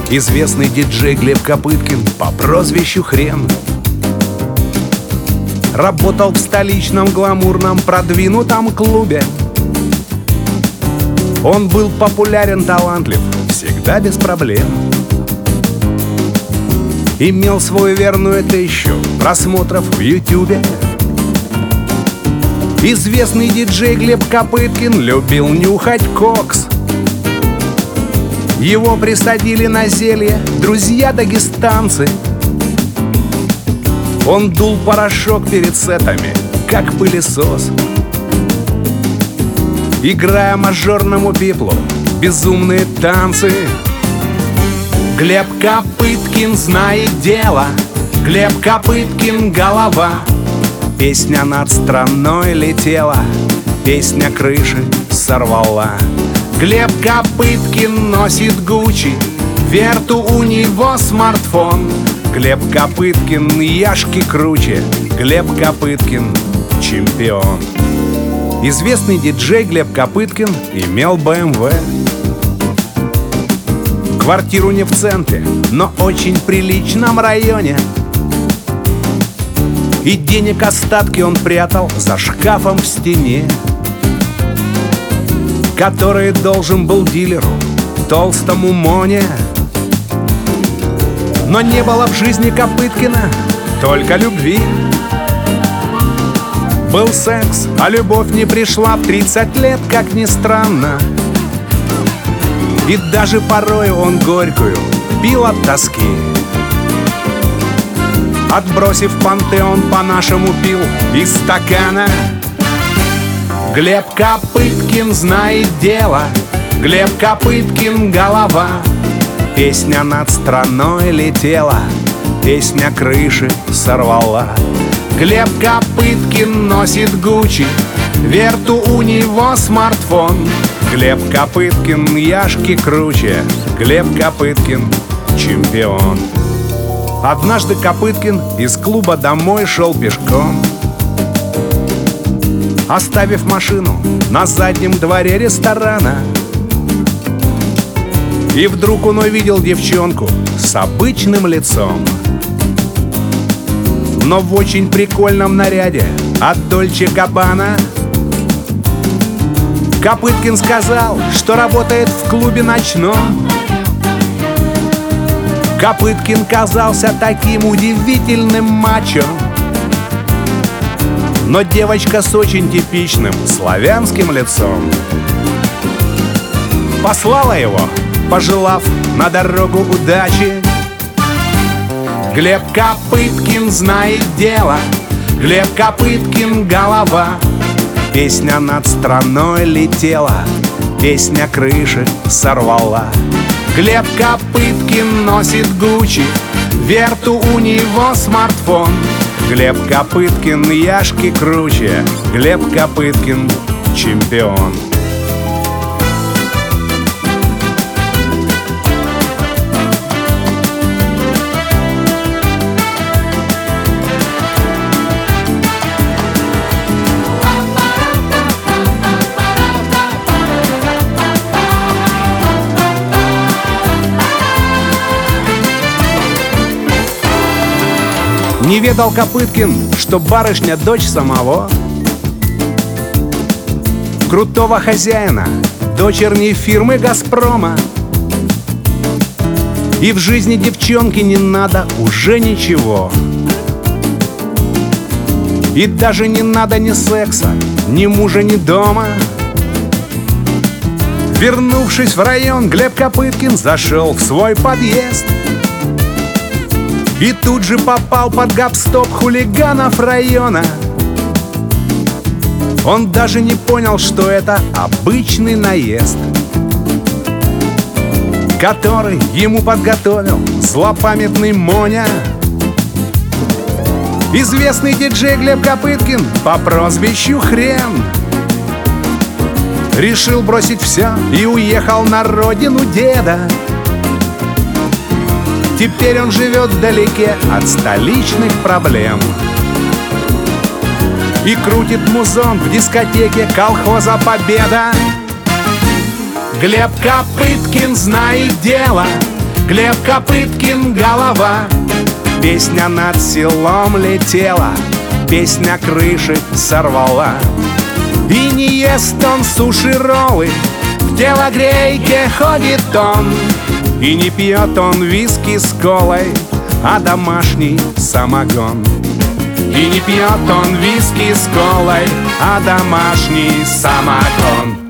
Известный диджей Глеб Копыткин по прозвищу Хрен работал в столичном гламурном продвинутом клубе. Он был популярен, талантлив, всегда без проблем. Имел свою верную тысячу просмотров в Ютубе. Известный диджей Глеб Копыткин любил нюхать кокс. Его присадили на зелье друзья-дагестанцы. Он дул порошок перед сетами, как пылесос, играя мажорному пиплу безумные танцы. Глеб Копыткин знает дело, Глеб Копыткин голова. Песня над страной летела, песня крыши сорвала. Глеб Копыткин носит Гуччи, верту у него смартфон. Глеб Копыткин Яшки круче, Глеб Копыткин чемпион. Известный диджей Глеб Копыткин имел БМВ. Квартиру не в центре, но очень приличном районе. И денег остатки он прятал за шкафом в стене, который должен был дилеру, толстому Моне. Но не было в жизни Копыткина только любви. Был секс, а любовь не пришла в 30 лет, как ни странно. И даже порой он горькую пил от тоски. Отбросив пантеон, по-нашему пил из стакана. Глеб Копыткин знает дело, Глеб Копыткин голова. Песня над страной летела, песня крыши сорвала. Глеб Копыткин носит Гуччи, верту у него смартфон. Глеб Копыткин Яшки круче, Глеб Копыткин чемпион. Однажды Копыткин из клуба домой шел пешком, оставив машину на заднем дворе ресторана. И вдруг он увидел девчонку с обычным лицом, но в очень прикольном наряде от Дольче Габбана. Копыткин сказал, что работает в клубе ночном. Копыткин казался таким удивительным мачо, но девочка с очень типичным славянским лицом послала его, пожелав на дорогу удачи. Глеб Копыткин знает дело, Глеб Копыткин голова. Песня над страной летела, песня крыши сорвала. Глеб Копыткин носит Гуччи, верту у него смартфон. Глеб Копыткин Яшки круче, Глеб Копыткин чемпион. Не ведал Копыткин, что барышня дочь самого крутого хозяина дочерней фирмы «Газпрома». И в жизни девчонки не надо уже ничего. И даже не надо ни секса, ни мужа, ни дома. Вернувшись в район, Глеб Копыткин зашел в свой подъезд и тут же попал под гоп-стоп хулиганов района. Он даже не понял, что это обычный наезд, который ему подготовил злопамятный Моня. Известный диджей Глеб Копыткин по прозвищу Хрен решил бросить все и уехал на родину деда. Теперь он живет вдалеке от столичных проблем и крутит музон в дискотеке колхоза «Победа». Глеб Копыткин знает дело, Глеб Копыткин голова. Песня над селом летела, песня крыши сорвала. И не ест он суши-роллы, в телогрейке ходит он. И не пьет он виски с колой, а домашний самогон. И не пьет он виски с колой, а домашний самогон.